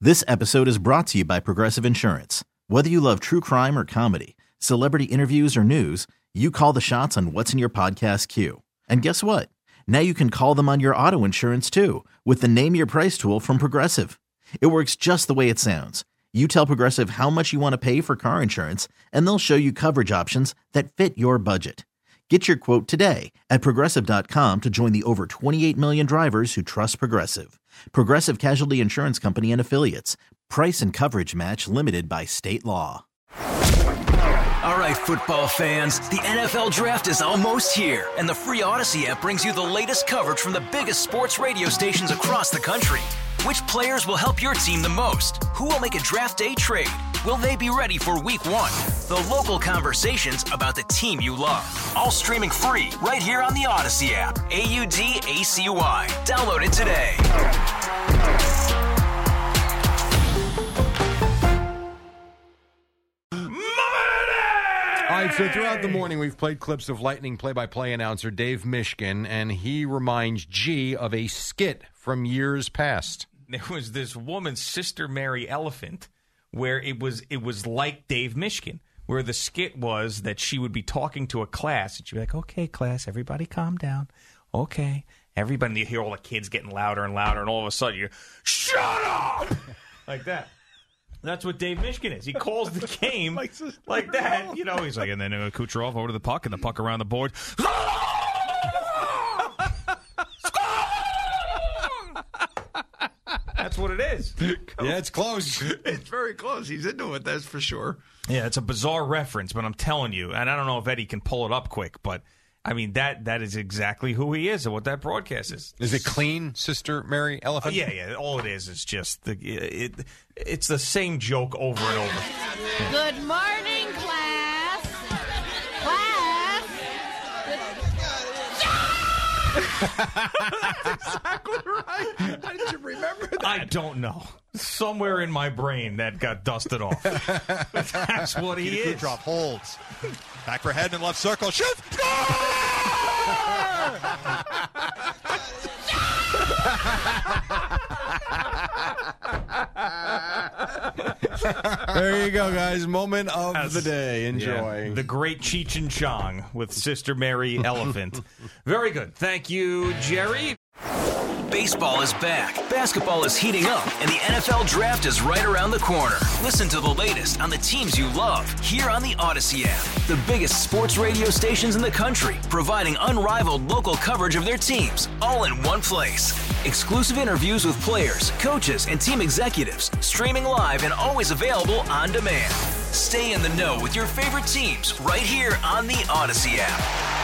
This episode is brought to you by Progressive Insurance. Whether you love true crime or comedy, celebrity interviews or news, you call the shots on what's in your podcast queue. And guess what? Now you can call them on your auto insurance too with the Name Your Price tool from Progressive. It works just the way it sounds. You tell Progressive how much you want to pay for car insurance, and they'll show you coverage options that fit your budget. Get your quote today at Progressive.com to join the over 28 million drivers who trust Progressive. Progressive Casualty Insurance Company and Affiliates. Price and coverage match limited by state law. All right, football fans, the NFL Draft is almost here, and the free Odyssey app brings you the latest coverage from the biggest sports radio stations across the country. Which players will help your team the most? Who will make a draft day trade? Will they be ready for week one? The local conversations about the team you love. All streaming free right here on the Odyssey app. AUDACY. Download it today. All right, so throughout the morning, we've played clips of Lightning play-by-play announcer Dave Mishkin, and he reminds G of a skit from years past. There was this woman, Sister Mary Elephant, where it was like Dave Mishkin, where the skit was that she would be talking to a class, and she'd be like, okay, class, everybody calm down. Okay, everybody, and you hear all the kids getting louder and louder, and all of a sudden you shut up! Like that. That's what Dave Mishkin is. He calls the game like that. You know, he's like, and then Kucherov over to the puck, and the puck around the board. That's what it is. Yeah, it's close. It's very close. He's into it, that's for sure. Yeah, it's a bizarre reference, but I'm telling you, and I don't know if Eddie can pull it up quick, but I mean, that is exactly who he is and what that broadcast is. Is it clean, Sister Mary Elephant? Yeah. All it is just it's the same joke over and over. Good morning, class. Class. That's exactly right. How did you remember that? I don't know. Somewhere in my brain that got dusted off. That's what he is. Drop holds. Back for head in left circle. Shoot! There you go, guys. Moment of the day. Enjoy. Yeah. The great Cheech and Chong with Sister Mary Elephant. Very good. Thank you, Jerry. Baseball is back, basketball is heating up, and the NFL Draft is right around the corner. Listen to the latest on the teams you love here on the Odyssey app. The biggest sports radio stations in the country, providing unrivaled local coverage of their teams, all in one place. Exclusive interviews with players, coaches, and team executives, streaming live and always available on demand. Stay in the know with your favorite teams right here on the Odyssey app.